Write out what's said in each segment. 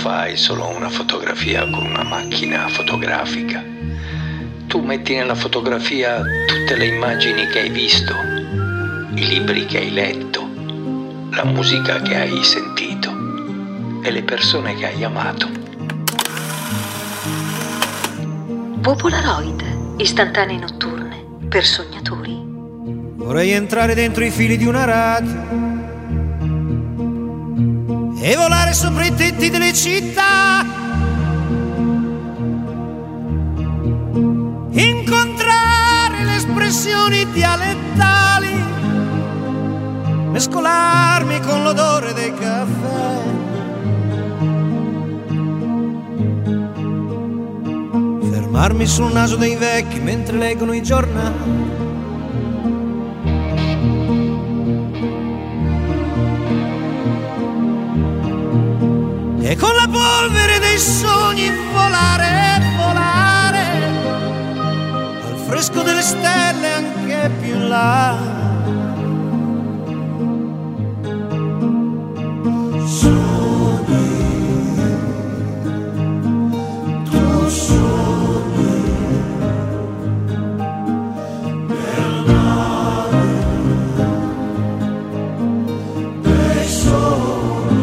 fai solo una fotografia con una macchina fotografica. Tu metti nella fotografia tutte le immagini che hai visto, i libri che hai letto, la musica che hai sentito e le persone che hai amato. Popolaroid, istantanee notturne per sognatori. Vorrei entrare dentro i fili di una radio e volare sopra i tetti delle città, incontrare le espressioni dialettali, mescolarmi con l'odore dei caffè, fermarmi sul naso dei vecchi mentre leggono i giornali, e con la polvere dei sogni volare, volare al fresco delle stelle anche più in là. Sogni, tu sogni nel mare dei sogni.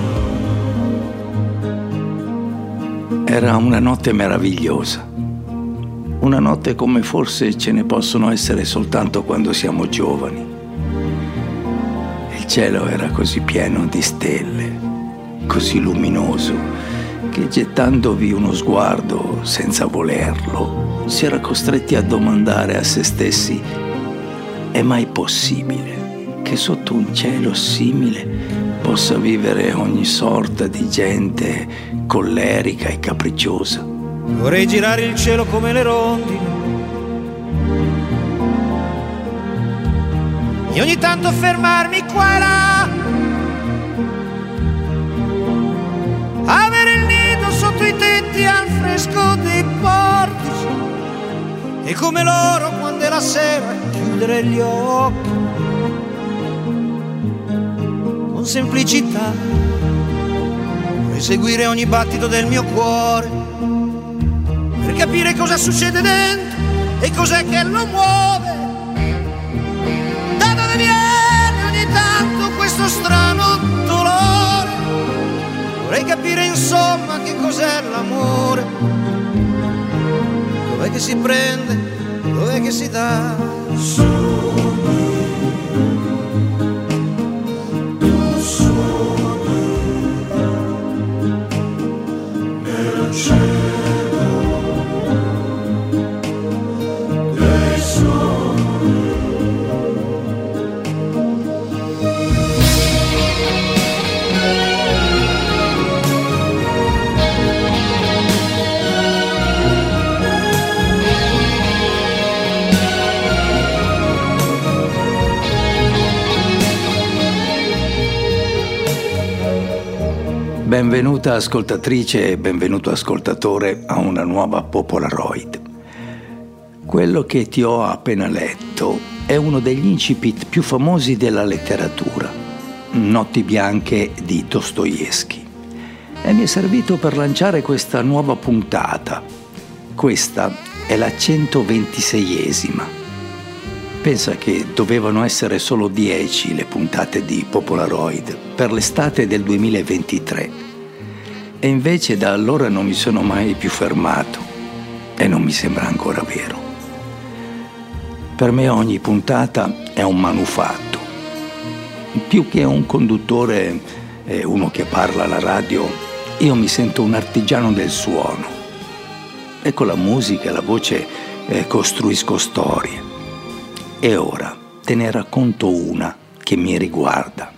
Era una notte meravigliosa, una notte come forse ce ne possono essere soltanto quando siamo giovani. Il cielo era così pieno di stelle, così luminoso, che gettandovi uno sguardo senza volerlo, si era costretti a domandare a se stessi: è mai possibile che sotto un cielo simile possa vivere ogni sorta di gente collerica e capricciosa? Vorrei girare il cielo come le rondini e ogni tanto fermarmi qua e là, avere il nido sotto i tetti al fresco dei portici e come loro quando è la sera chiudere gli occhi con semplicità, vorrei seguire ogni battito del mio cuore per capire cosa succede dentro e cos'è che lo muove, da dove viene ogni tanto questo strano dolore, vorrei capire insomma che cos'è l'amore, dov'è che si prende, dov'è che si dà. Benvenuta ascoltatrice e benvenuto ascoltatore a una nuova Popolaroid. Quello che ti ho appena letto è uno degli incipit più famosi della letteratura, Notti bianche di Dostoevskij, e mi è servito per lanciare questa nuova puntata. Questa è la 126esima. Pensa che dovevano essere solo 10 le puntate di Popolaroid per l'estate del 2023 e invece da allora non mi sono mai più fermato e non mi sembra ancora vero. Per me ogni puntata è un manufatto. Più che un conduttore e uno che parla alla radio, io mi sento un artigiano del suono e con la musica e la voce costruisco storie. E ora te ne racconto una che mi riguarda.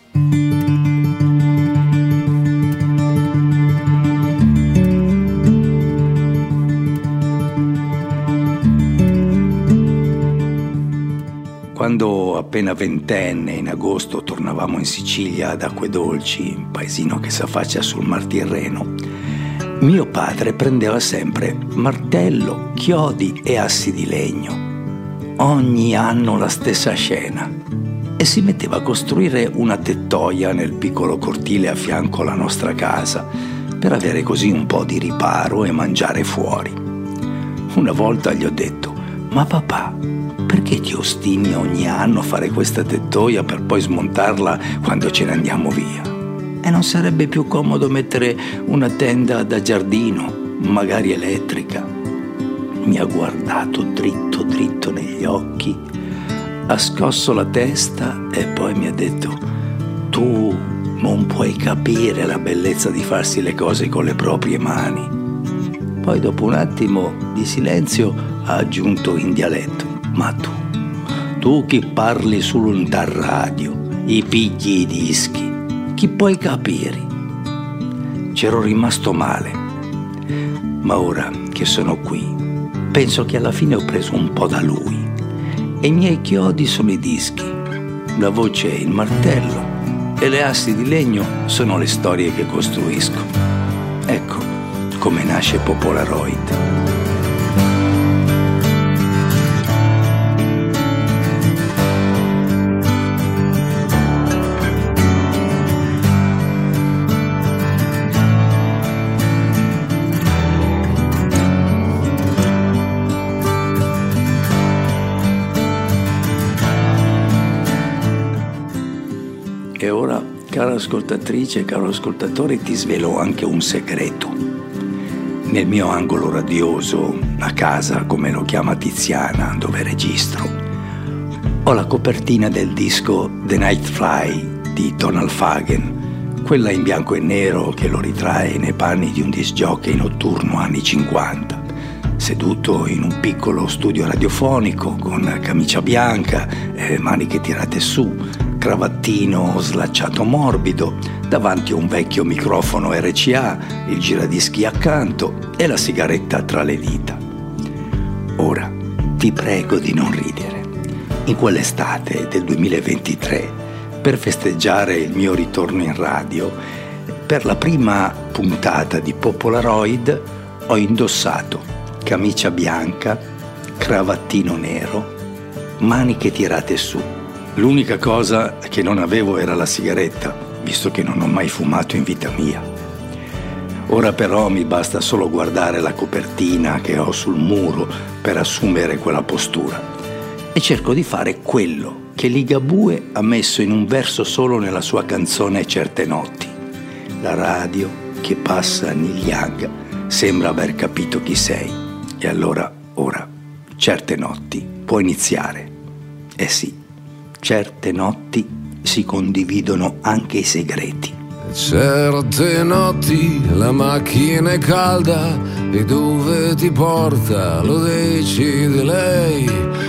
Quando appena ventenne, in agosto, tornavamo in Sicilia ad Acquedolci, paesino che s'affaccia sul Mar Tirreno, mio padre prendeva sempre martello, chiodi e assi di legno. Ogni anno la stessa scena, e si metteva a costruire una tettoia nel piccolo cortile a fianco alla nostra casa, per avere così un po' di riparo e mangiare fuori. Una volta gli ho detto: ma papà, perché ti ostini ogni anno a fare questa tettoia per poi smontarla quando ce ne andiamo via? E non sarebbe più comodo mettere una tenda da giardino, magari elettrica? Mi ha guardato dritto dritto negli occhi, ha scosso la testa e poi mi ha detto: tu non puoi capire la bellezza di farsi le cose con le proprie mani. Poi dopo un attimo di silenzio ha aggiunto in dialetto: ma tu che parli solo in radio, i pigli i dischi, chi puoi capire? C'ero rimasto male, ma ora che sono qui penso che alla fine ho preso un po' da lui e i miei chiodi sono i dischi, la voce è il martello e le assi di legno sono le storie che costruisco. Ecco come nasce Popolaroid. E ora, cara ascoltatrice e caro ascoltatore, ti svelo anche un segreto. Nel mio angolo radioso, a casa, come lo chiama Tiziana, dove registro, ho la copertina del disco The Night Fly di Donald Fagen, quella in bianco e nero che lo ritrae nei panni di un disc jockey notturno anni 50, seduto in un piccolo studio radiofonico con camicia bianca, maniche tirate su, cravattino slacciato morbido, davanti a un vecchio microfono RCA, il giradischi accanto e la sigaretta tra le dita. Ora ti prego di non ridere. In quell'estate del 2023, per festeggiare il mio ritorno in radio, per la prima puntata di Popolaroid ho indossato camicia bianca, cravattino nero, maniche tirate su. L'unica cosa che non avevo era la sigaretta, visto che non ho mai fumato in vita mia. Ora però mi basta solo guardare la copertina che ho sul muro per assumere quella postura e cerco di fare quello che Ligabue ha messo in un verso solo nella sua canzone Certe notti. La radio che passa Neil Young sembra aver capito chi sei e allora ora certe notti può iniziare. Eh sì, certe notti si condividono anche i segreti. Certe notti la macchina è calda e dove ti porta lo decide lei.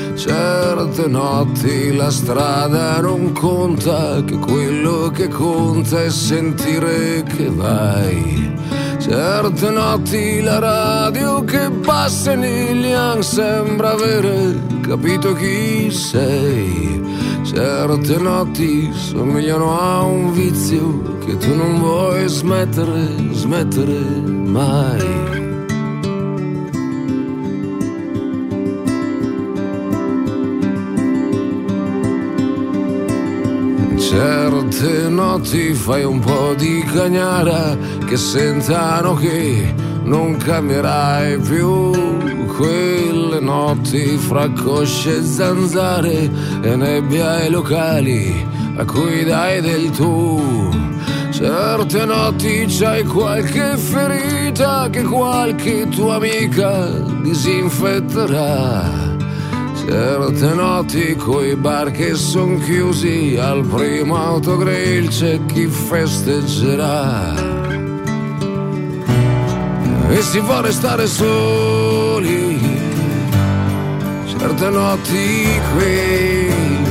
Certe notti la strada non conta, che quello che conta è sentire che vai. Certe notti la radio che passa negli anni sembra avere capito chi sei. Certe notti somigliano a un vizio che tu non vuoi smettere mai. Certe notti fai un po' di cagnara che sentano che non cambierai più. Quelle notti fra cosce e zanzare e nebbia ai locali a cui dai del tu. Certe notti c'hai qualche ferita che qualche tua amica disinfetterà. Certe notti coi bar che son chiusi, al primo autogrill c'è chi festeggerà. E si può restare soli, certe notti qui,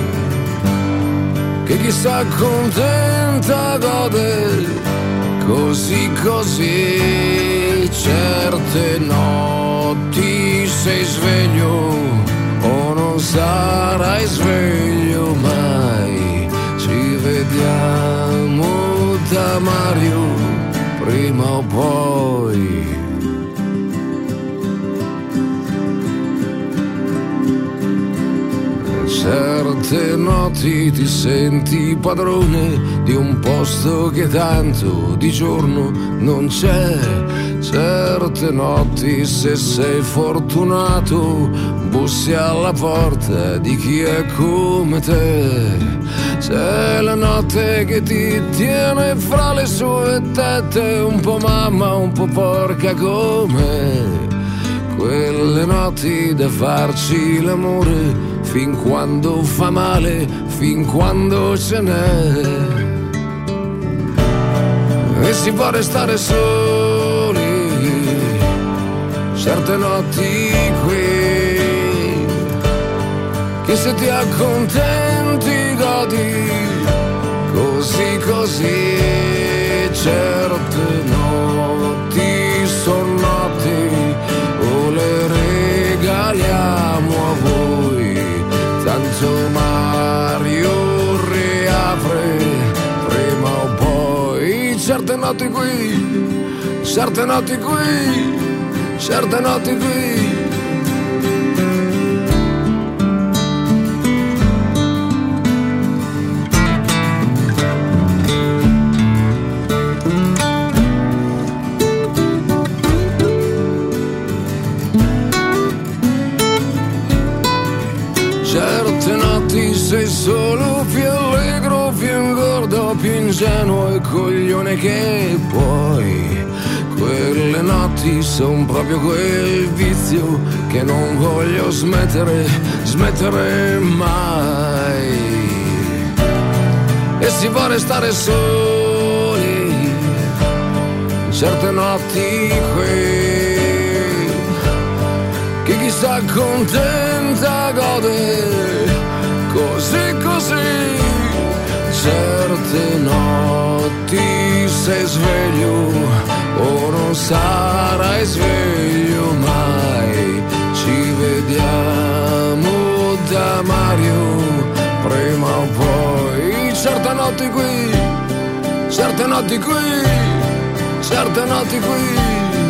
che chi s'accontenta gode così così. Certe notti sei sveglio o non sarai sveglio mai. Ci vediamo da Mario prima o poi. Certe notti ti senti padrone di un posto che tanto di giorno non c'è. Certe notti, se sei fortunato, bussi alla porta di chi è come te. C'è la notte che ti tiene fra le sue tette, un po' mamma, un po' porca come quelle notti da farci l'amore fin quando fa male, fin quando ce n'è. E si può restare soli certe notti qui, che se ti accontenti godi così così. Certe notti son notti, o le regaliamo a voi, tanto Mario riapre prima o poi. Certe notti qui, certe notti qui, certe notti qui. Sei solo più allegro, più ingordo, più ingenuo e coglione che puoi. Quelle notti son proprio quel vizio che non voglio smettere mai. E si può restare soli certe notti qui, che chi sta contenta gode così così. Certe notti sei sveglio o non sarai sveglio mai. Ci vediamo da Mario prima o poi. Certe notti qui, certe notti qui, certe notti qui.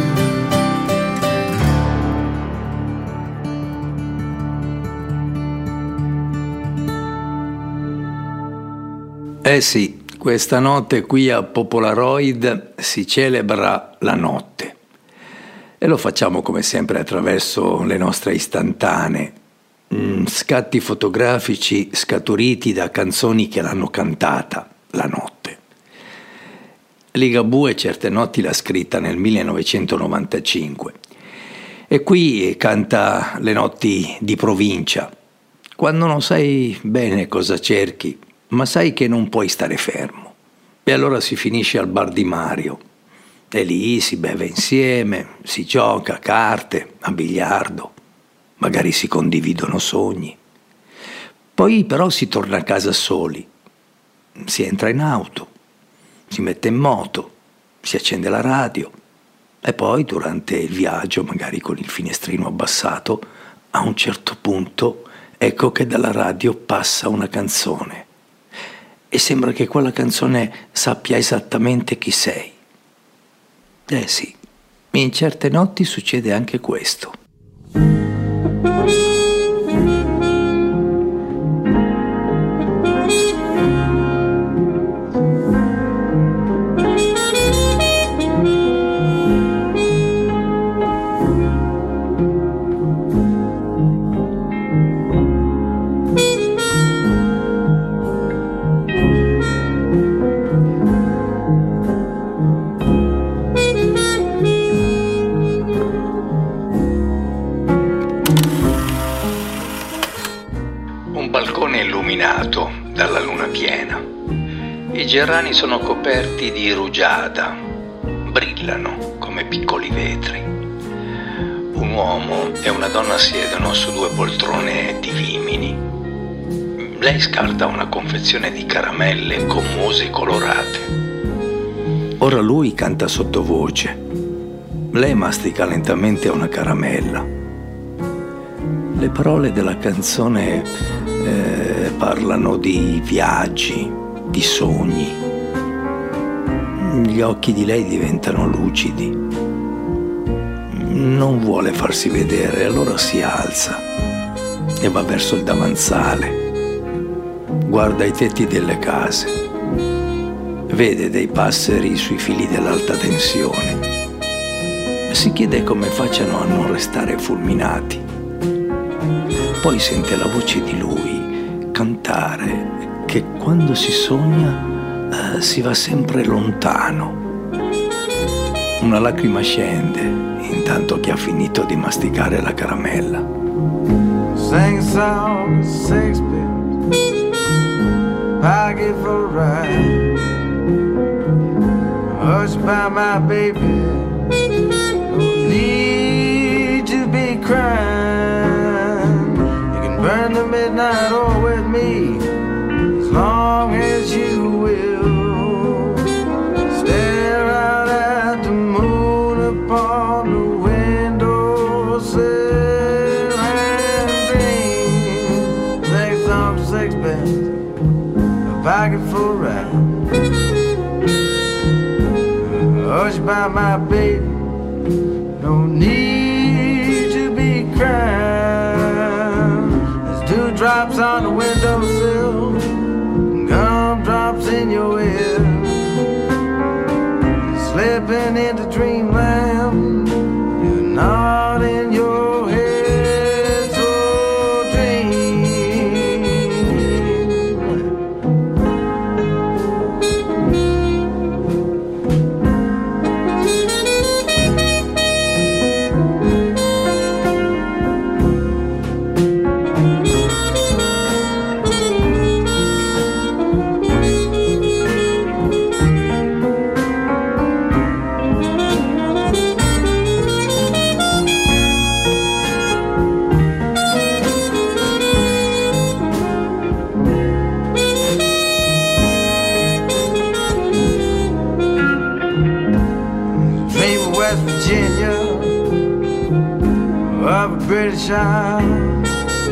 Eh sì, questa notte qui a Popolaroid si celebra la notte e lo facciamo come sempre attraverso le nostre istantanee, scatti fotografici scaturiti da canzoni che l'hanno cantata la notte. Ligabue certe notti l'ha scritta nel 1995 e qui canta le notti di provincia, quando non sai bene cosa cerchi, ma sai che non puoi stare fermo. E allora si finisce al bar di Mario. E lì si beve insieme, si gioca a carte, a biliardo, magari si condividono sogni. Poi però si torna a casa soli. Si entra in auto, si mette in moto, si accende la radio e poi durante il viaggio, magari con il finestrino abbassato, a un certo punto ecco che dalla radio passa una canzone. E sembra che quella canzone sappia esattamente chi sei. Eh sì, in certe notti succede anche questo. Dalla luna piena. I gerani sono coperti di rugiada, brillano come piccoli vetri. Un uomo e una donna siedono su due poltrone di vimini. Lei scarta una confezione di caramelle gommose colorate. Ora lui canta sottovoce. Lei mastica lentamente una caramella. Le parole della canzone parlano di viaggi, di sogni. Gli occhi di lei diventano lucidi. Non vuole farsi vedere, allora si alza. e va verso il davanzale. Guarda i tetti delle case, vede dei passeri sui fili dell'alta tensione. Si chiede come facciano a non restare fulminati. Poi sente la voce di lui cantare che quando si sogna si va sempre lontano. Una lacrima scende intanto che ha finito di masticare la caramella. Sing song, sixpence, pocket for a ride. Hushed by my baby, don't need to be crying. You can burn the midnight oil with me as long as you will. Stare out at the moon upon the windowsill and dream. Sing song, sixpence, a pocket full of ride. Hushed by my baby, don't need to be crying. There's dewdrops on the windowsill, gumdrops in your ear. Slipping into dreamland, you're not in your head, so dream. British Isles.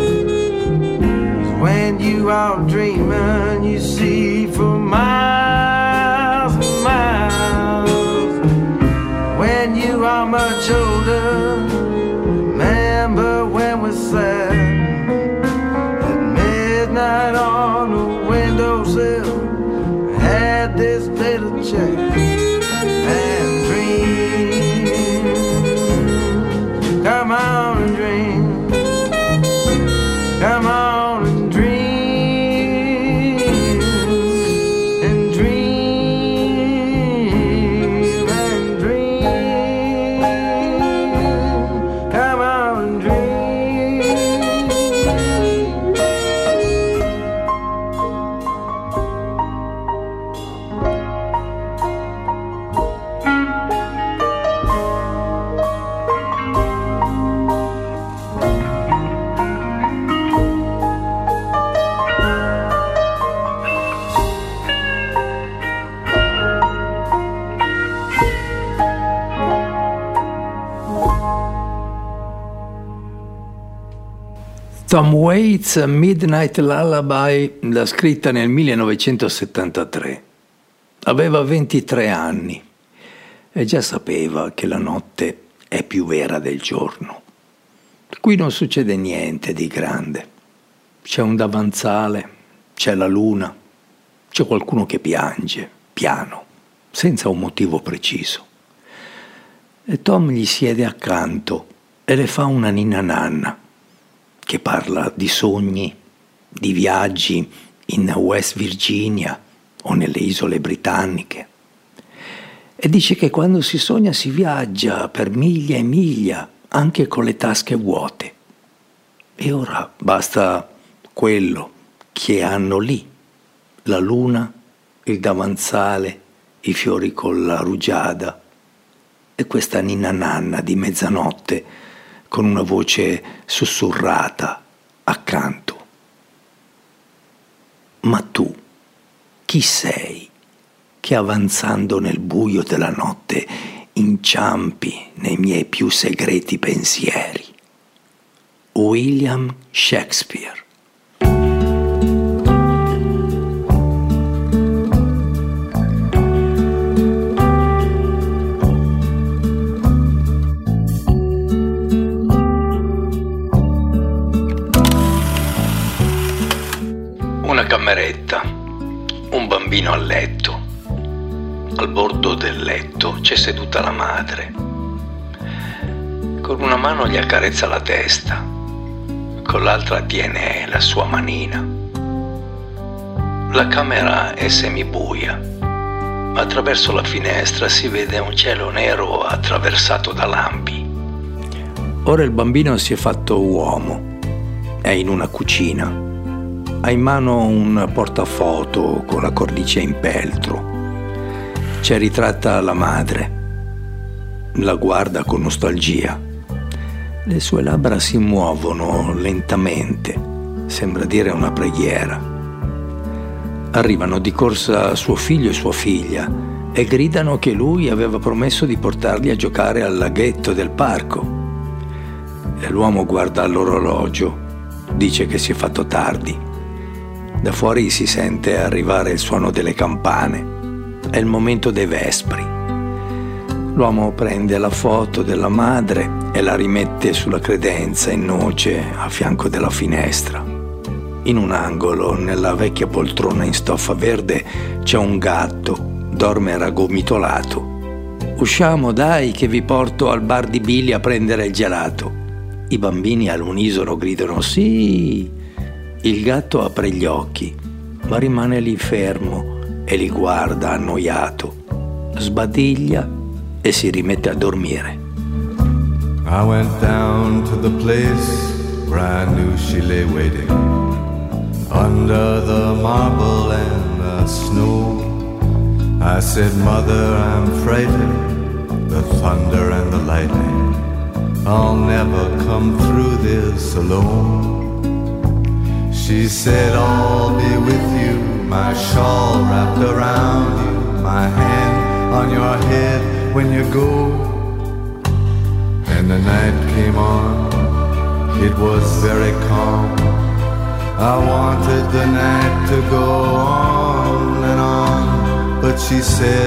When you are dreaming, you see for miles and miles. When you are much older, remember when we sat at midnight on the windowsill, had this little chat and dream. Come on and dream. Come on and dream. And dream. And dream. Come on and dream. Tom Waits, Midnight Lullaby, l'ha scritta nel 1973. Aveva 23 anni e già sapeva che la notte è più vera del giorno. Qui non succede niente di grande. C'è un davanzale, c'è la luna, c'è qualcuno che piange, piano, senza un motivo preciso. E Tom gli siede accanto e le fa una ninna nanna che parla di sogni, di viaggi in West Virginia o nelle isole britanniche. E dice che quando si sogna si viaggia per miglia e miglia, anche con le tasche vuote. E ora basta quello che hanno lì, la luna, il davanzale, i fiori con la rugiada e questa ninna nanna di mezzanotte con una voce sussurrata accanto. Ma tu, chi sei che avanzando nel buio della notte inciampi nei miei più segreti pensieri? William Shakespeare. Una cameretta, un bambino a letto. Al bordo del letto c'è seduta la madre. Con una mano gli accarezza la testa, con l'altra tiene la sua manina. La camera è semibuia. Attraverso la finestra si vede un cielo nero attraversato da lampi. Ora il bambino si è fatto uomo. È in una cucina. Ha in mano un portafoto con la cornice in peltro. C'è ritratta la madre. La guarda con nostalgia. Le sue labbra si muovono lentamente. Sembra dire una preghiera. Arrivano di corsa suo figlio e sua figlia e gridano che lui aveva promesso di portarli a giocare al laghetto del parco. E l'uomo guarda l'orologio, dice che si è fatto tardi. Da fuori si sente arrivare il suono delle campane. È il momento dei vespri. L'uomo prende la foto della madre e la rimette sulla credenza in noce a fianco della finestra. In un angolo, nella vecchia poltrona in stoffa verde, c'è un gatto, dorme raggomitolato. Usciamo, dai, che vi porto al bar di Billy a prendere il gelato. I bambini all'unisono gridano sì. Il gatto apre gli occhi, ma rimane lì fermo e li guarda annoiato. Sbadiglia e si rimette a dormire. I went down to the place where I knew she lay waiting, under the marble and the snow. I said, Mother, I'm frightened, the thunder and the lightning, I'll never come through this alone. She said, I'll be with you, my shawl wrapped around you, my hand on your head when you go. And the night came on, it was very calm. I wanted the night to go on and on, but she said,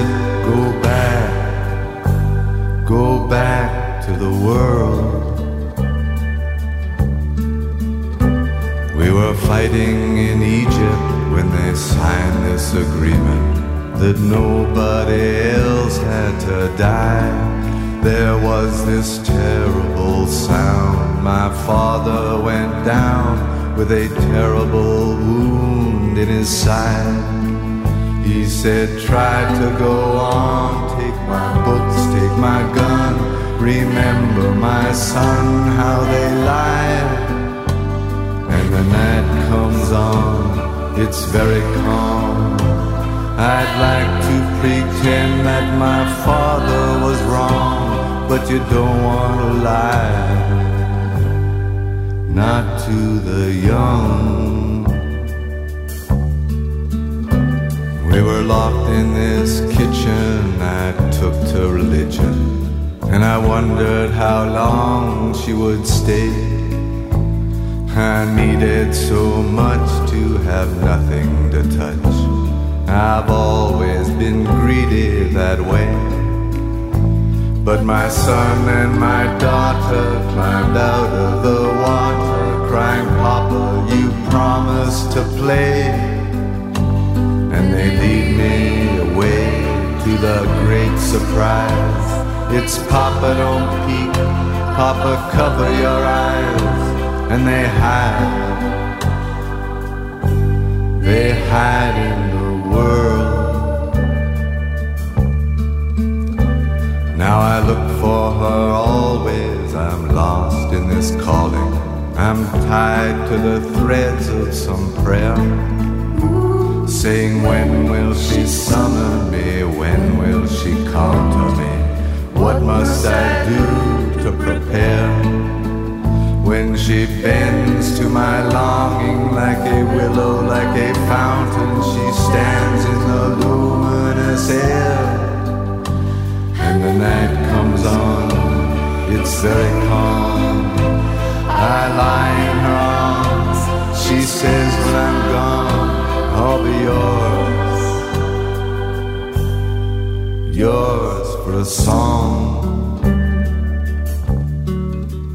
go back to the world. We were fighting in Egypt when they signed this agreement that nobody else had to die. There was this terrible sound. My father went down with a terrible wound in his side. He said, try to go on, take my books, take my gun, remember my son, how they lied. And the night comes on, it's very calm. I'd like to pretend that my father was wrong, but you don't want to lie, not to the young. We were locked in this kitchen I took to religion, and I wondered how long she would stay. I needed so much to have nothing to touch. I've always been greedy that way. But my son and my daughter climbed out of the water, crying, Papa, you promised to play. And they lead me away to the great surprise. It's Papa, don't peek, Papa, cover your eyes. And they hide in the world. Now I look for her always, I'm lost in this calling. I'm tied to the threads of some prayer, saying, when will she summon me? When will she come to me? What must I do to prepare? When she bends to my longing like a willow, like a fountain, she stands in the luminous air. And the night comes on, it's very calm. I lie in her arms, she says when I'm gone, I'll be yours, yours for a song.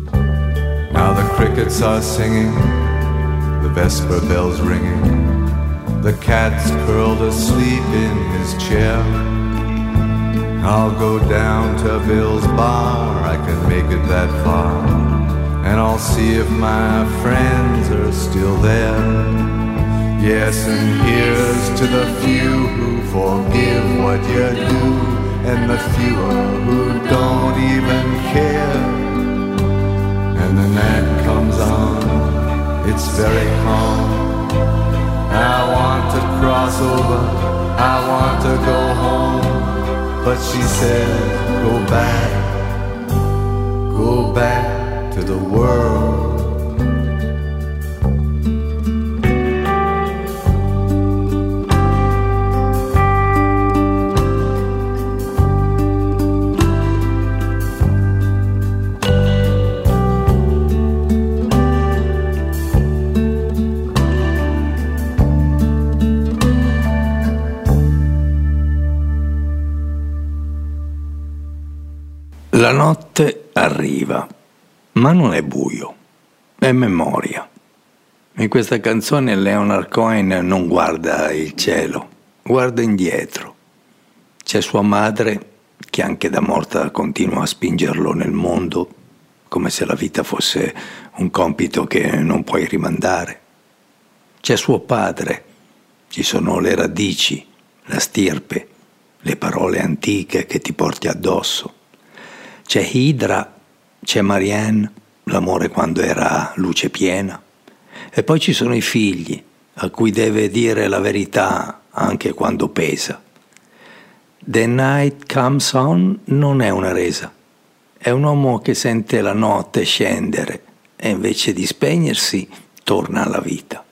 Now the crickets are singing, the vesper bells ringing, The cat's curled asleep in his chair. I'll go down to Bill's bar, I can make it that far, and I'll see if my friends are still there. Yes, and here's to the few who forgive what you do, and the fewer who don't even care. And the night comes on, it's very calm. I want to cross over, I want to go home, but she says, go back to the world. La notte arriva, ma non è buio, è memoria. In questa canzone Leonard Cohen non guarda il cielo, guarda indietro. C'è sua madre che anche da morta continua a spingerlo nel mondo, come se la vita fosse un compito che non puoi rimandare. C'è suo padre, ci sono le radici, la stirpe, le parole antiche che ti porti addosso. C'è Hydra, c'è Marianne, l'amore quando era luce piena. E poi ci sono i figli, a cui deve dire la verità anche quando pesa. The Night Comes On non è una resa. È un uomo che sente la notte scendere e invece di spegnersi torna alla vita.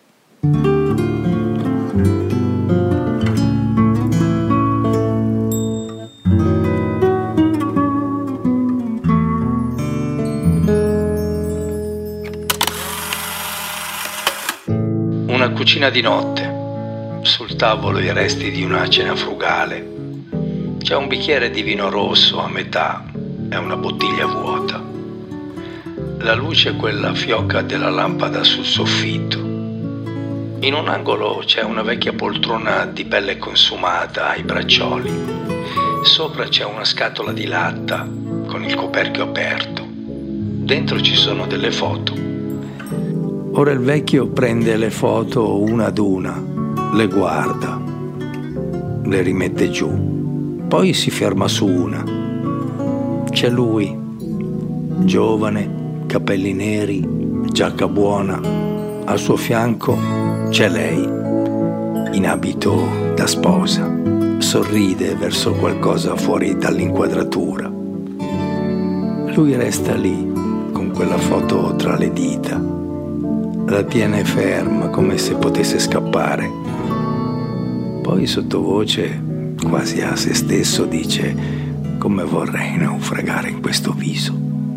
Una cucina di notte, sul tavolo i resti di una cena frugale. C'è un bicchiere di vino rosso a metà e una bottiglia vuota. La luce quella fioca della lampada sul soffitto. In un angolo c'è una vecchia poltrona di pelle consumata ai braccioli. Sopra c'è una scatola di latta con il coperchio aperto. Dentro ci sono delle foto. Ora il vecchio prende le foto una ad una, le guarda, le rimette giù, poi si ferma su una. C'è lui, giovane, capelli neri, giacca buona, al suo fianco c'è lei, in abito da sposa, sorride verso qualcosa fuori dall'inquadratura. Lui resta lì, con quella foto tra le dita. La tiene ferma come se potesse scappare. Poi sottovoce, quasi a se stesso, dice: come vorrei naufragare in questo viso.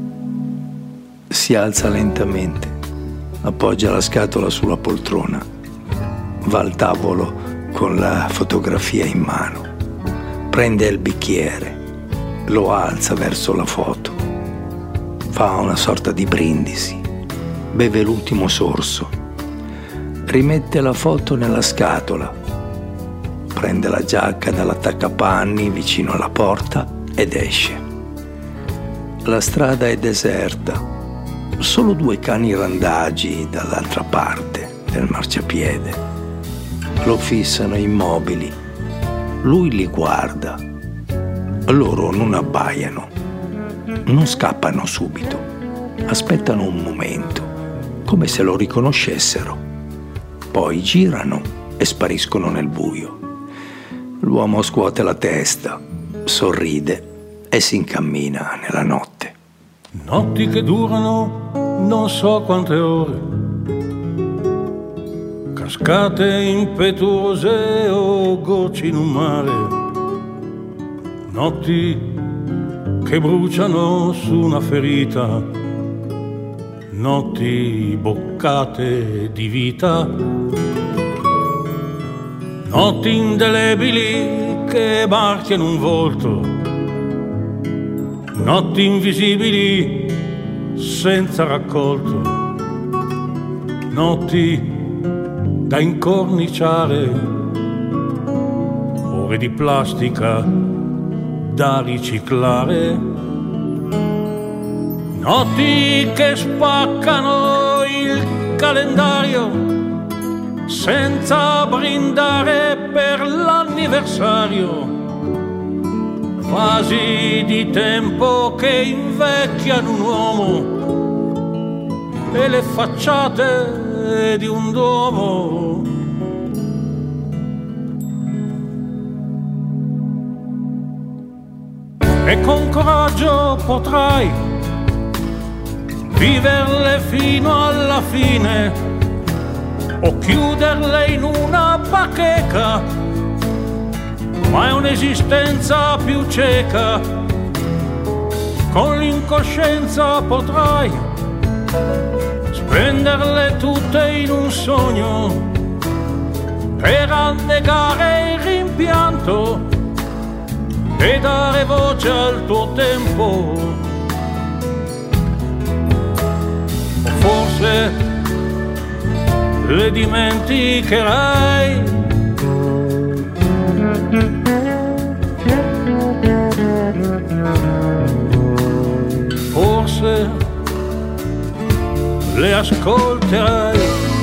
Si alza lentamente, appoggia la scatola sulla poltrona, va al tavolo con la fotografia in mano, prende il bicchiere, lo alza verso la foto, fa una sorta di brindisi, beve l'ultimo sorso, rimette la foto nella scatola, prende la giacca dall'attaccapanni vicino alla porta ed esce. La strada è deserta, solo 2 cani randagi dall'altra parte del marciapiede. Lo fissano immobili, lui li guarda. Loro non abbaiano, non scappano subito, aspettano un momento, come se lo riconoscessero. Poi girano e spariscono nel buio. L'uomo scuote la testa, sorride e si incammina nella notte. Notti che durano non so quante ore, cascate impetuose o gocce in un mare, notti che bruciano su una ferita, notti boccate di vita, notti indelebili che marchiano un volto, notti invisibili senza raccolto, notti da incorniciare, ore di plastica da riciclare, notti che spaccano il calendario senza brindare per l'anniversario, fasi di tempo che invecchiano un uomo e le facciate di un duomo. E con coraggio potrai viverle fino alla fine o chiuderle in una bacheca, ma è un'esistenza più cieca. Con l'incoscienza potrai spenderle tutte in un sogno per annegare il rimpianto e dare voce al tuo tempo. O forse le dimenticherai, forse le ascolterai.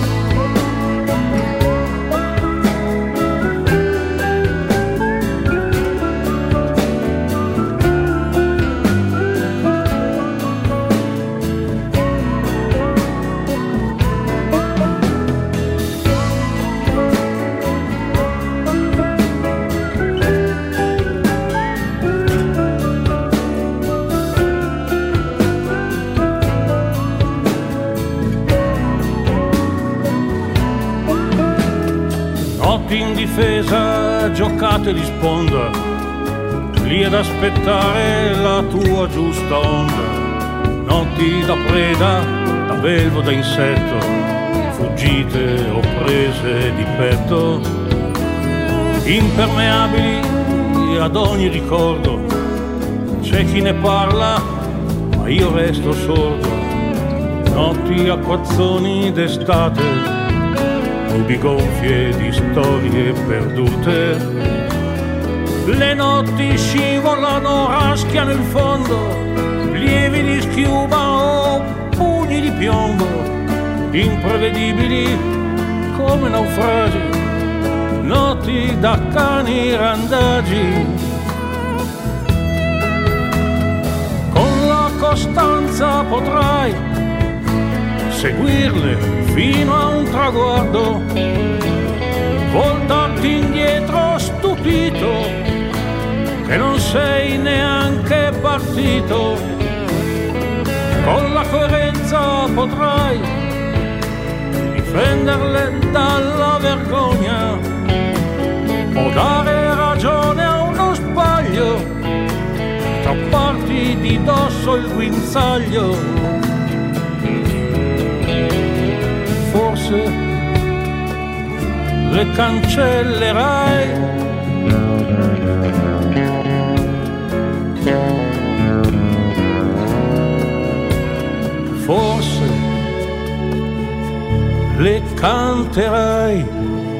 In difesa, giocate di sponda, lì ad aspettare la tua giusta onda. Notti da preda, da belvo, da insetto, fuggite o prese di petto, impermeabili ad ogni ricordo. C'è chi ne parla, ma io resto sordo. Notti acquazzoni d'estate, nubi gonfie di storie perdute, le notti scivolano, raschiano il fondo, lievi di schiuma o pugni di piombo, imprevedibili come naufragi, notti da cani randagi. Con la costanza potrai seguirle fino a un traguardo, voltarti indietro stupito che non sei neanche partito. Con la coerenza potrai difenderle dalla vergogna o dare ragione a uno sbaglio, strapparti di dosso il guinzaglio. Forse le cancellerai, forse le canterai.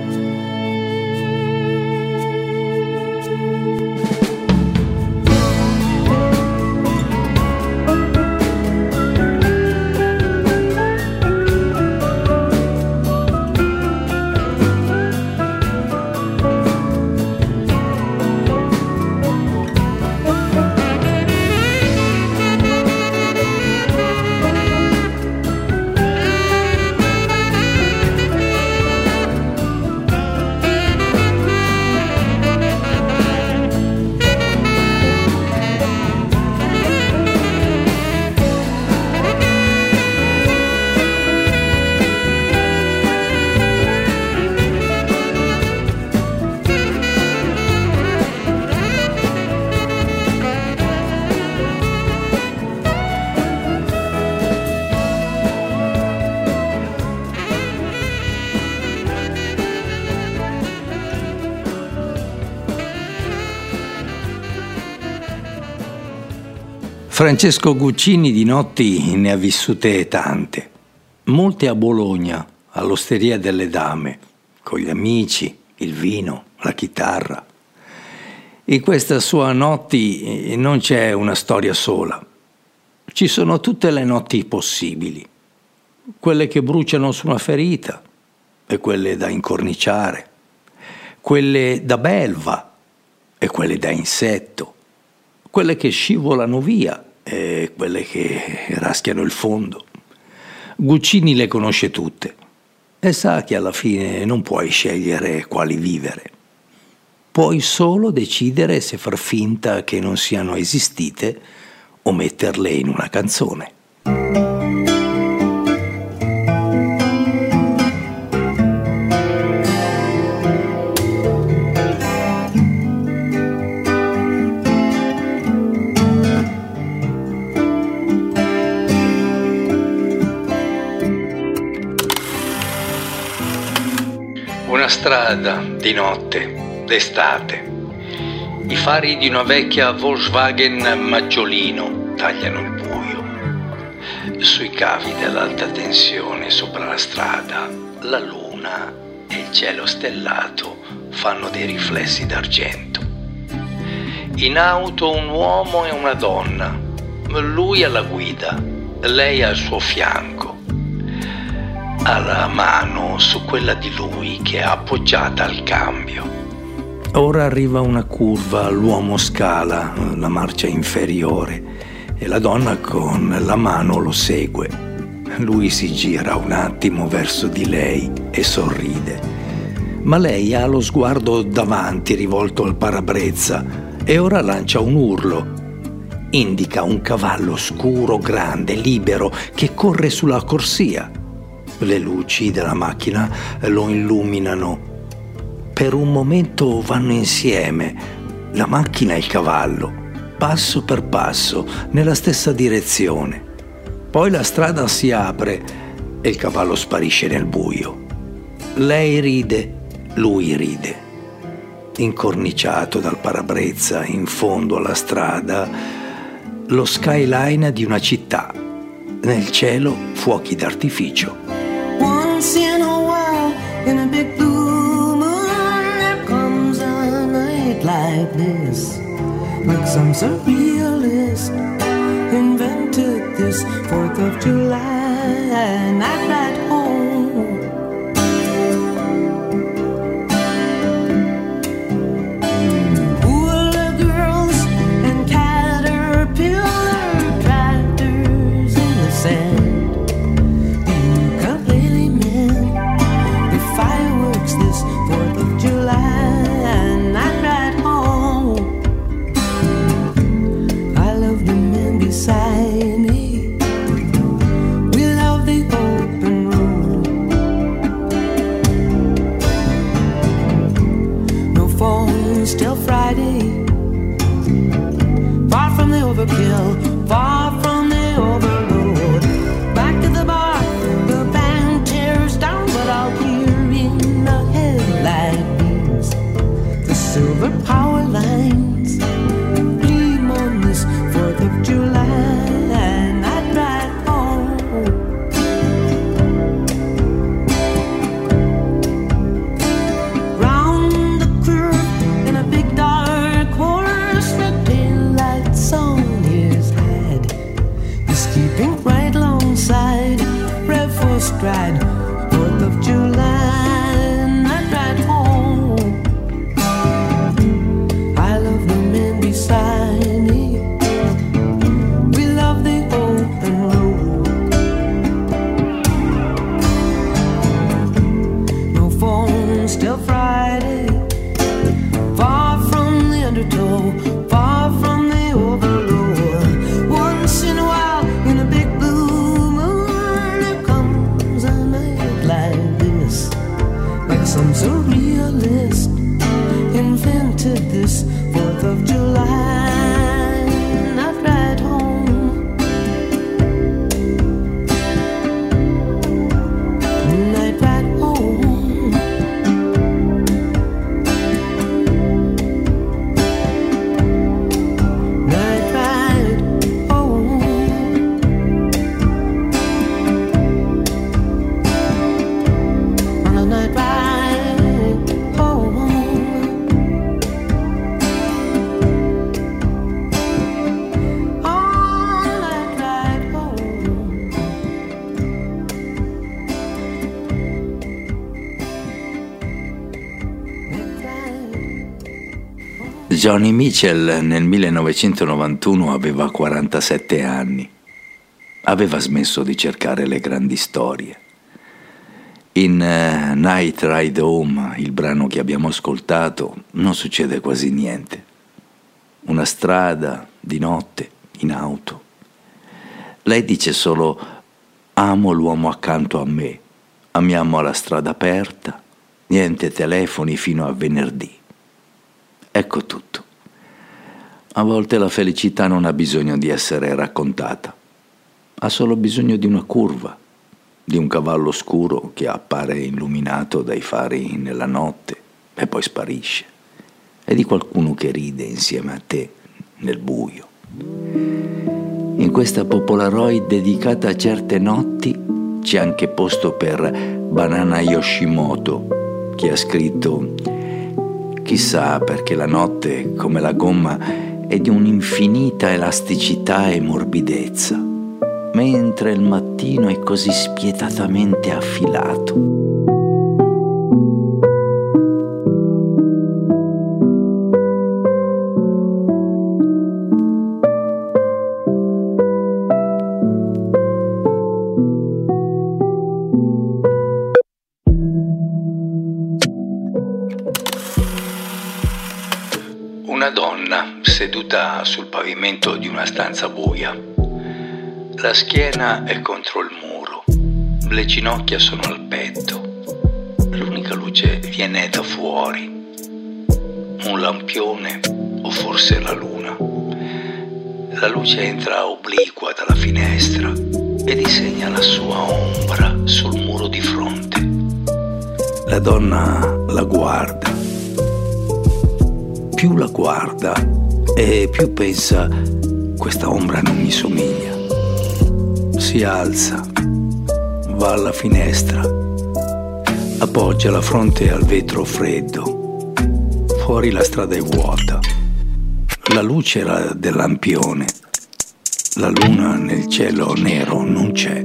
Francesco Guccini di notti ne ha vissute tante, molte a Bologna, all'Osteria delle Dame, con gli amici, il vino, la chitarra. In questa sua notti non c'è una storia sola. Ci sono tutte le notti possibili, quelle che bruciano su una ferita e quelle da incorniciare, quelle da belva e quelle da insetto, quelle che scivolano via e quelle che raschiano il fondo. Guccini le conosce tutte e sa che alla fine non puoi scegliere quali vivere. Puoi solo decidere se far finta che non siano esistite o metterle in una canzone. Una strada di notte, d'estate. I fari di una vecchia Volkswagen Maggiolino tagliano il buio. Sui cavi dell'alta tensione sopra la strada, la luna e il cielo stellato fanno dei riflessi d'argento. In auto un uomo e una donna, lui alla guida, lei al suo fianco. Ha la mano su quella di lui che è appoggiata al cambio. Ora arriva una curva, l'uomo scala la marcia inferiore e la donna con la mano lo segue. Lui si gira un attimo verso di lei e sorride, ma lei ha lo sguardo davanti rivolto al parabrezza e ora lancia un urlo. Indica un cavallo scuro, grande, libero, che corre sulla corsia. Le luci della macchina lo illuminano. Per un momento vanno insieme, la macchina e il cavallo, passo per passo, nella stessa direzione. Poi la strada si apre e il cavallo sparisce nel buio. Lei ride, lui ride. Incorniciato dal parabrezza in fondo alla strada, lo skyline di una città. Nel cielo fuochi d'artificio. Once in a while, in a big blue moon, there comes a night like this, like some surrealist invented this 4th of July night right home. Hula girls and caterpillar tractors in the sand. This 4th of July night right home. I love the man beside me. We love the open road. No phones till Friday. Far from the overkill, far from the overload. Back to the bar, the band tears down, but I'll hear light beams, the silver power lines gleam on this 4th of July night right home. Round the curve in a big dark horse, red taillight song is had. He's keeping right alongside, rev for stride, 4th of July. Still Friday, far from the undertow, far from the overload. Once in a while, in a big blue moon, there comes a night like this, like some surrealist invented this 4th of July night right home. Night right home. Night ride Joni Mitchell nel 1991 aveva 47 anni. Aveva smesso di cercare le grandi storie. In Night Ride Home, il brano che abbiamo ascoltato, non succede quasi niente. Una strada di notte, in auto. Lei dice solo: amo l'uomo accanto a me, amiamo la strada aperta, niente telefoni fino a venerdì. Ecco tutto. A volte la felicità non ha bisogno di essere raccontata, ha solo bisogno di una curva, di un cavallo scuro che appare illuminato dai fari nella notte e poi sparisce, e di qualcuno che ride insieme a te nel buio. In questa Popolaroid dedicata a certe notti c'è anche posto per Banana Yoshimoto, che ha scritto: chissà perché la notte, come la gomma, è di un'infinita elasticità e morbidezza, mentre il mattino è così spietatamente affilato. Una donna seduta sul pavimento di una stanza buia. La schiena è contro il muro, le ginocchia sono al petto. L'unica luce viene da fuori. Un lampione o forse la luna. La luce entra obliqua dalla finestra e disegna la sua ombra sul muro di fronte. La donna la guarda. Più la guarda e più pensa: questa ombra non mi somiglia. Si alza, va alla finestra, appoggia la fronte al vetro freddo. Fuori la strada è vuota. La luce era del lampione. La luna nel cielo nero non c'è.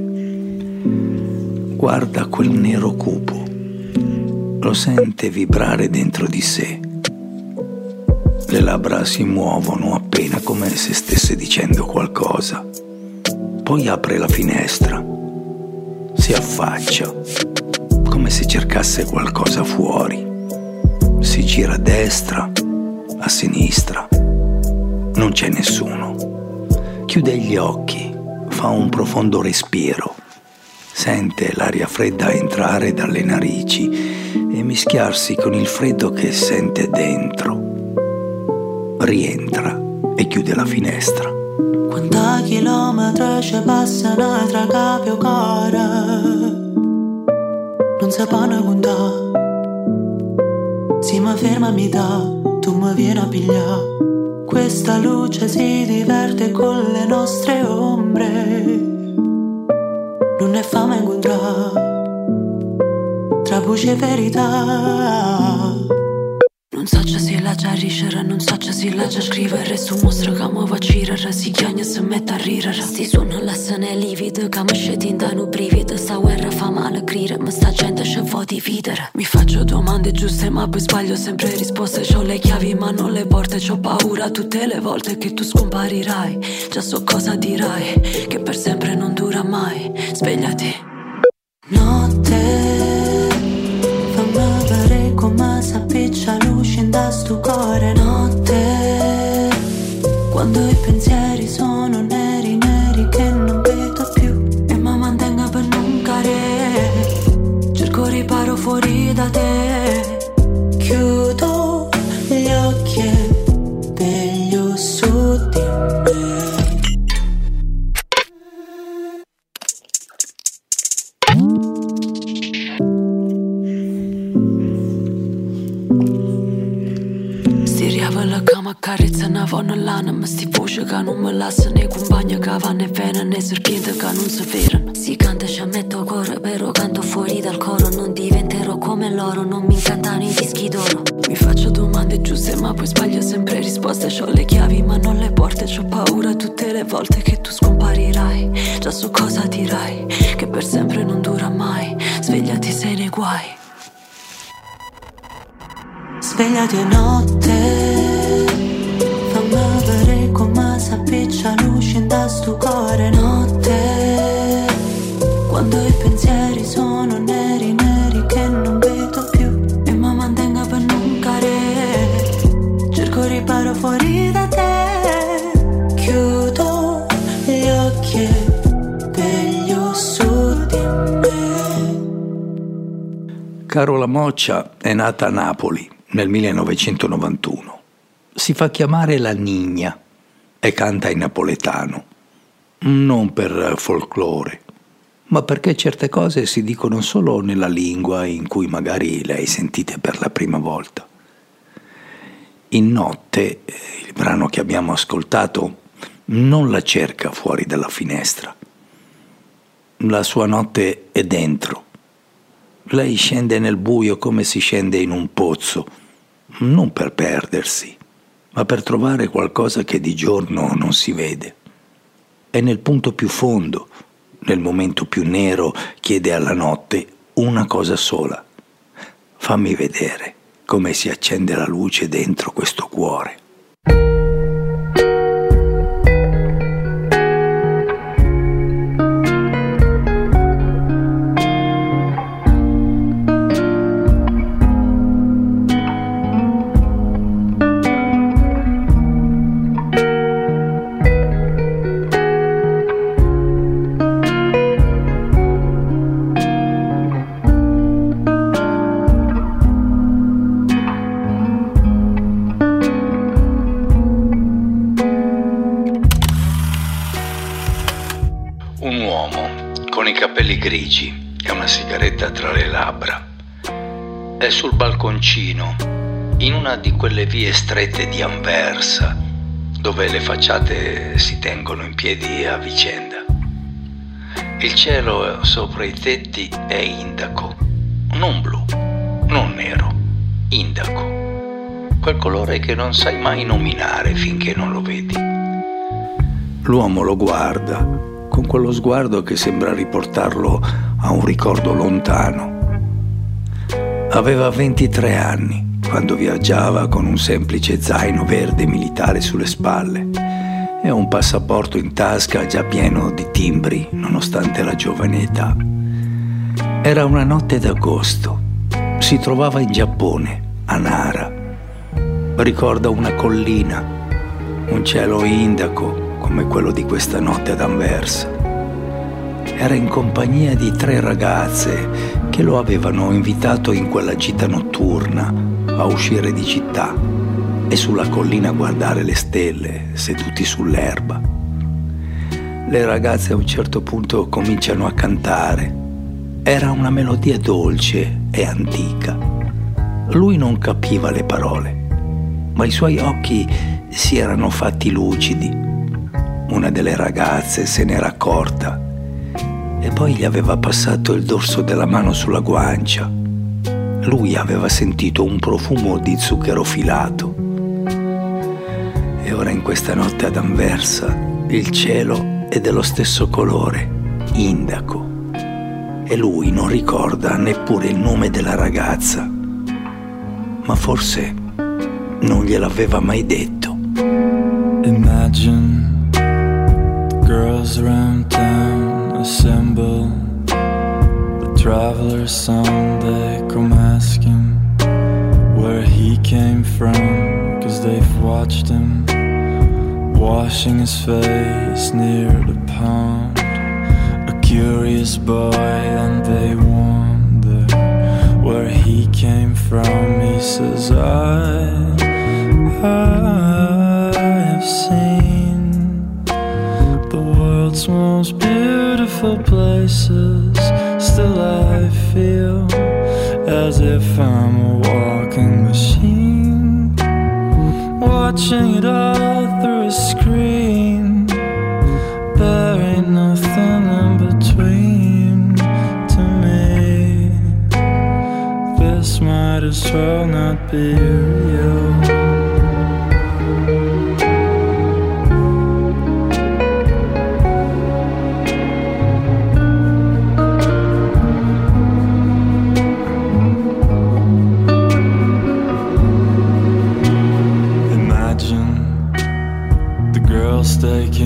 Guarda quel nero cupo. Lo sente vibrare dentro di sé. Le labbra si muovono appena, come se stesse dicendo qualcosa. Poi apre la finestra, si affaccia, come se cercasse qualcosa fuori. Si gira a destra, a sinistra. Non c'è nessuno. Chiude gli occhi, fa un profondo respiro. Sente l'aria fredda entrare dalle narici e mischiarsi con il freddo che sente dentro. Rientra e chiude la finestra. Quanta chilometri ci passano tra capi o cara, non si può contare. Si mi ferma a metà, tu mi vieni a pigliare. Questa luce si diverte con le nostre ombre, non ne fame incontrare tra voce e verità. Non so se la già riscere, non so se la già scrivere. Su mostra che mi va a girare, si chiagna e si mette a ridere. Sti suona l'assane livide, che mi sceti da un brivido. Sta guerra fa male credere, ma sta gente ci vuoi dividere. Mi faccio domande giuste ma poi sbaglio sempre risposte. C'ho le chiavi ma non le porte, c'ho paura tutte le volte che tu scomparirai. Già so cosa dirai, che per sempre non dura mai. Svegliati. Notte, fammi vedere come si appiccia luce in da sto cuore. Notte, quando i pensieri sono neri, neri che non vedo più e mi mantengo per non cadere. Cerco riparo fuori da te. Chiudo gli occhi e veglio su di me. La cama accarezza una vonna lana, ma sti voce che non mi lascia né compagna che va né vena né serpiente che non si ferano. Si canta ci metto cuore, però canto fuori dal coro. Non diventerò come loro, non mi incantano i dischi d'oro. Mi faccio domande giuste ma poi sbaglio sempre risposte. C'ho le chiavi ma non le porte, c'ho paura tutte le volte che tu scomparirai. Già so cosa dirai, che per sempre non dura mai. Svegliati sei nei guai. Svegliati è notte, spiccia luce in da sto cuore. Notte, quando i pensieri sono neri, neri che non vedo più, e mi mantengo per non cadere. Cerco riparo fuori da te, chiudo gli occhi e veglio su di me. Carola Moccia è nata a Napoli nel 1991. Si fa chiamare la Nigna e canta in napoletano, non per folklore, ma perché certe cose si dicono solo nella lingua in cui magari le hai sentite per la prima volta. In Notte, il brano che abbiamo ascoltato, non la cerca fuori dalla finestra. La sua notte è dentro. Lei scende nel buio come si scende in un pozzo, non per perdersi, ma per trovare qualcosa che di giorno non si vede. E nel punto più fondo, nel momento più nero, chiede alla notte una cosa sola: fammi vedere come si accende la luce dentro questo cuore. Grigi e una sigaretta tra le labbra. È sul balconcino, in una di quelle vie strette di Anversa, dove le facciate si tengono in piedi a vicenda. Il cielo sopra i tetti è indaco, non blu, non nero, indaco. Quel colore che non sai mai nominare finché non lo vedi. L'uomo lo guarda con quello sguardo che sembra riportarlo a un ricordo lontano. Aveva 23 anni quando viaggiava con un semplice zaino verde militare sulle spalle e un passaporto in tasca già pieno di timbri nonostante la giovane età. Era una notte d'agosto. Si trovava in Giappone, a Nara. Ricorda una collina, un cielo indaco come quello di questa notte ad Anversa. Era in compagnia di 3 ragazze che lo avevano invitato in quella gita notturna a uscire di città e sulla collina a guardare le stelle seduti sull'erba. Le ragazze a un certo punto cominciano a cantare. Era una melodia dolce e antica. Lui non capiva le parole, ma i suoi occhi si erano fatti lucidi. Una delle ragazze se n'era accorta e poi gli aveva passato il dorso della mano sulla guancia. Lui aveva sentito un profumo di zucchero filato. E ora in questa notte ad Anversa il cielo è dello stesso colore, indaco, e lui non ricorda neppure il nome della ragazza, ma forse non gliel'aveva mai detto. Imagine girls around town assemble, the traveler's song they come ask him where he came from, 'cause they've watched him washing his face near the pond. A curious boy, and they wonder where he came from. He says, I have seen the world's most beautiful places. Still I feel as if I'm a walking machine, watching it all through a screen. There ain't nothing in between to me. This might as well not be real. Taking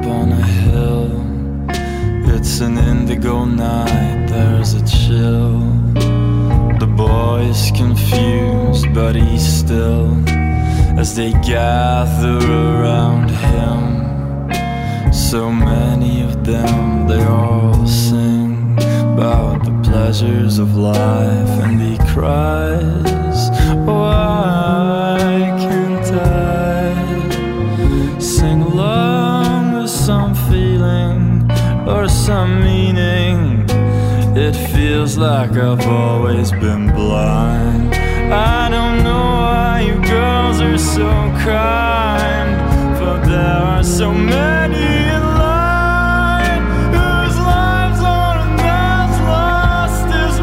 on a hill. It's an indigo night, there's a chill. The boy's confused, but he's still. As they gather around him, so many of them, they all sing about the pleasures of life. And he cries, why can't I sing along with some feeling or some meaning? It feels like I've always been blind. I don't know why you girls are so kind, for there are so many in line whose lives are as lost as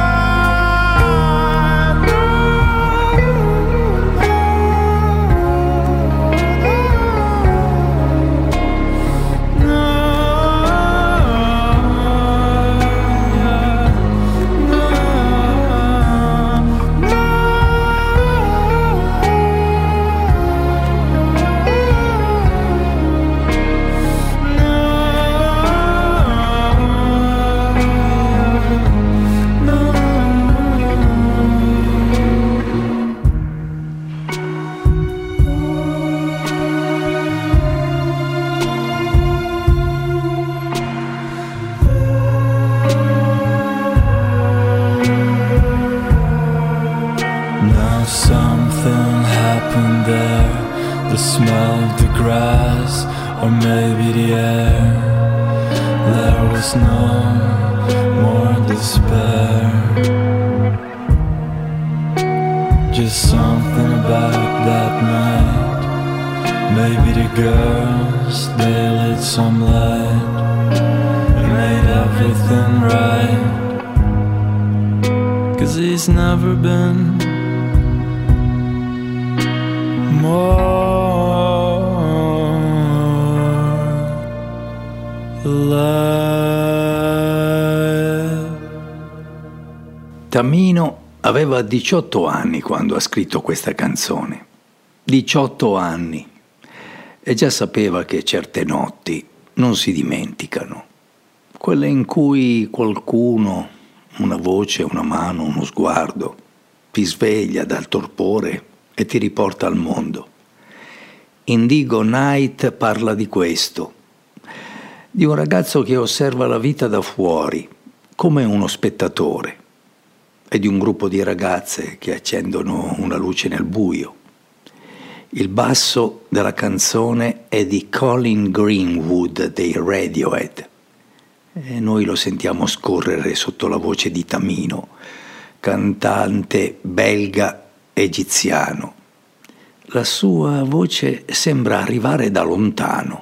mine. Something happened there, the smell of the grass, or maybe the air. There was no more despair, just something about that night. Maybe the girls, they lit some light and made everything right. 'Cause he's never been Tamino aveva 18 anni quando ha scritto questa canzone. 18 anni. E già sapeva che certe notti non si dimenticano. Quelle in cui qualcuno, una voce, una mano, uno sguardo, ti sveglia dal torpore e ti riporta al mondo. Indigo Night parla di questo, di un ragazzo che osserva la vita da fuori, come uno spettatore, e di un gruppo di ragazze che accendono una luce nel buio. Il basso della canzone è di Colin Greenwood dei Radiohead e noi lo sentiamo scorrere sotto la voce di Tamino, cantante belga egiziano. La sua voce sembra arrivare da lontano.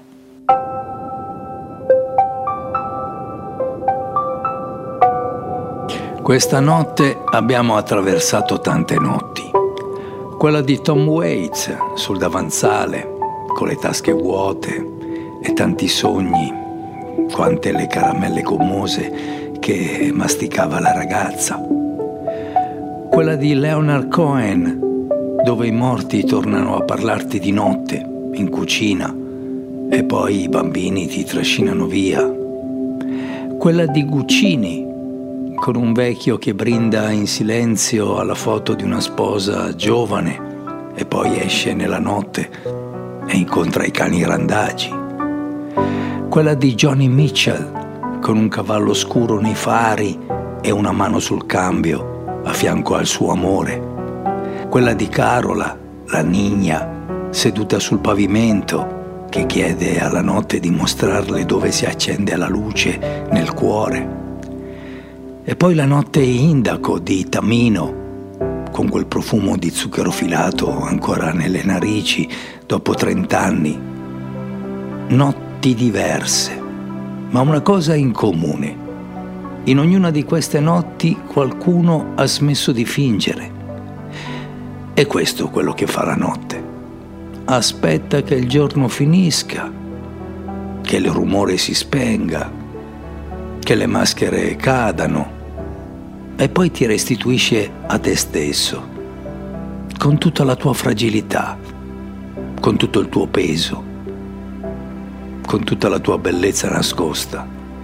Questa notte abbiamo attraversato tante notti. Quella di Tom Waits sul davanzale, con le tasche vuote e tanti sogni, quante le caramelle gommose che masticava la ragazza. Quella di Leonard Cohen, dove i morti tornano a parlarti di notte, in cucina, e poi i bambini ti trascinano via. Quella di Guccini, con un vecchio che brinda in silenzio alla foto di una sposa giovane e poi esce nella notte e incontra i cani randagi. Quella di Johnny Mitchell, con un cavallo scuro nei fari e una mano sul cambio a fianco al suo amore. Quella di Carola, la nigna, seduta sul pavimento, che chiede alla notte di mostrarle dove si accende la luce nel cuore. E poi la notte indaco di Tamino, con quel profumo di zucchero filato ancora nelle narici dopo 30 anni. Notti diverse, ma una cosa in comune. In ognuna di queste notti qualcuno ha smesso di fingere. E questo è quello che fa la notte. Aspetta che il giorno finisca, che il rumore si spenga, che le maschere cadano, e poi ti restituisce a te stesso, con tutta la tua fragilità, con tutto il tuo peso, con tutta la tua bellezza nascosta.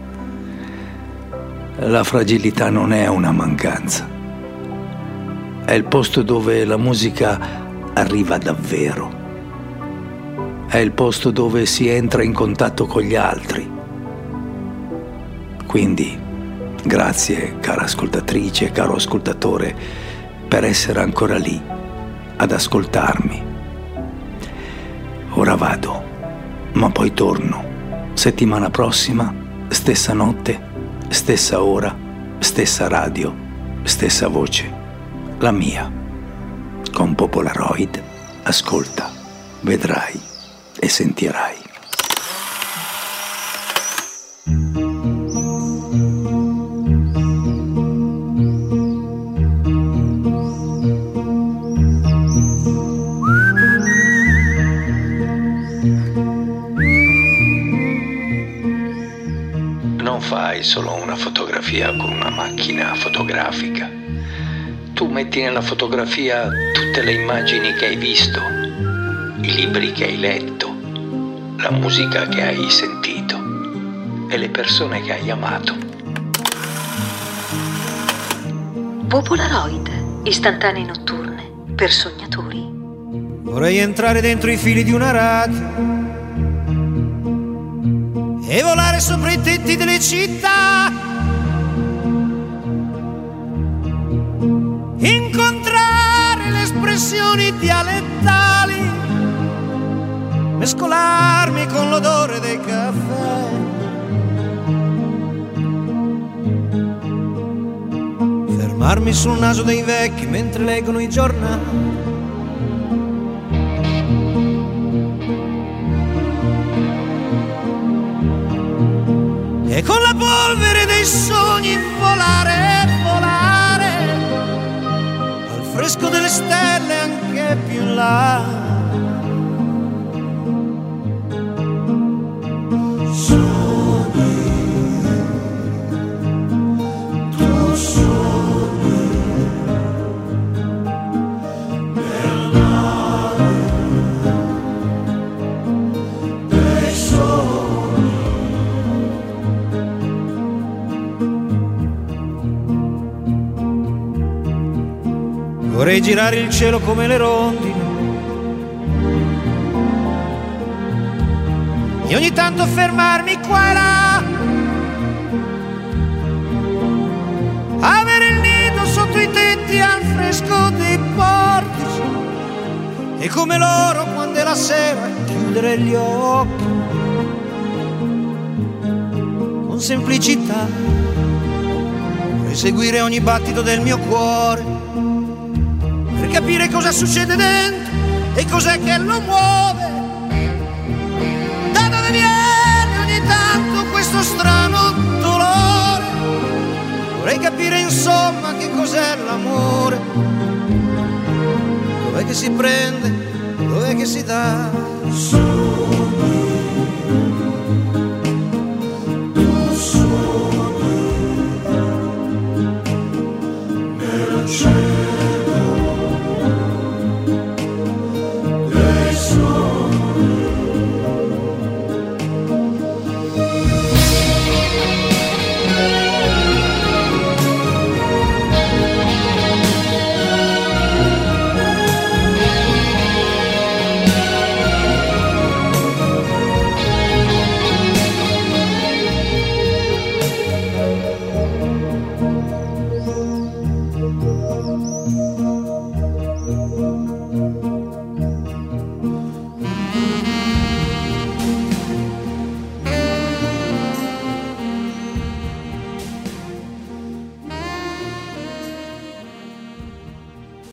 La fragilità non è una mancanza, è il posto dove la musica arriva davvero, è il posto dove si entra in contatto con gli altri. Quindi, grazie, cara ascoltatrice, caro ascoltatore, per essere ancora lì, ad ascoltarmi. Ora vado, ma poi torno. Settimana prossima, stessa notte, stessa ora, stessa radio, stessa voce. La mia. Con Popolaroid, ascolta, vedrai e sentirai. Non fai solo una fotografia con una macchina fotografica. Tu metti nella fotografia tutte le immagini che hai visto, i libri che hai letto, la musica che hai sentito e le persone che hai amato. Popolaroid, istantanee notturne per sognatori. Vorrei entrare dentro i fili di una radio e volare sopra i tetti delle città, incontrare le espressioni dialettali, mescolarmi con l'odore dei caffè, fermarmi sul naso dei vecchi mentre leggono i giornali, e con la polvere dei sogni volare, volare al fresco delle stelle anche più in là. Sogni, tu sogni nell'aria dei sogni. Vorrei girare il cielo come le rondini e ogni tanto fermarmi qua e là, avere il nido sotto i tetti al fresco dei portici e come loro quando è la sera chiudere gli occhi con semplicità, vorrei seguire ogni battito del mio cuore per capire cosa succede dentro e cos'è che lo muove, da dove viene ogni tanto questo strano dolore. Vorrei capire insomma che cos'è l'amore, dov'è che si prende, dov'è che si dà. Sogni.